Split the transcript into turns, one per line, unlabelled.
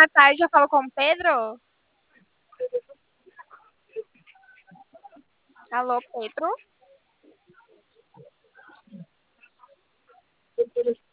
boa tarde, eu falo com o Pedro. Alô, Pedro?